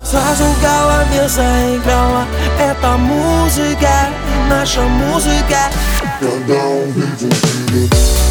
Zasłuchała piosenka, grała ta muzyka, nasza muzyka. Countdown, people feel it.